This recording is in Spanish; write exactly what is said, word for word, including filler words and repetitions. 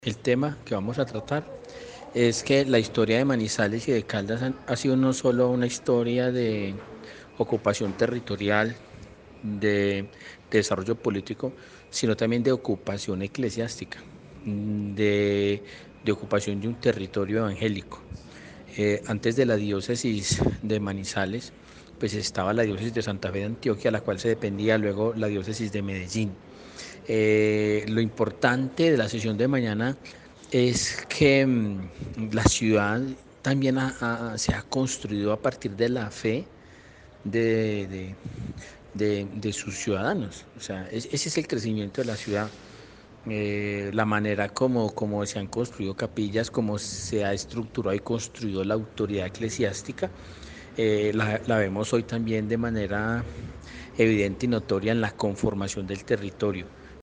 El tema que vamos a tratar es que la historia de Manizales y de Caldas han- ha sido no solo una historia de ocupación territorial, de, de desarrollo político, sino también de ocupación eclesiástica, mm, de, de ocupación de un territorio evangélico. Eh, antes de la diócesis de Manizales, pues estaba la diócesis de Santa Fe de Antioquia, a la cual se dependía luego la diócesis de Medellín. Eh, lo importante de la sesión de mañana es que mm, la ciudad también ha- ha- se ha construido a partir de la fe de, de- de- de sus ciudadanos. O sea, es- ese es el crecimiento de la ciudad. Eh, la manera como, como se han construido capillas, como se ha estructurado y construido la autoridad eclesiástica, eh, la, la vemos hoy también de manera evidente y notoria en la conformación del territorio.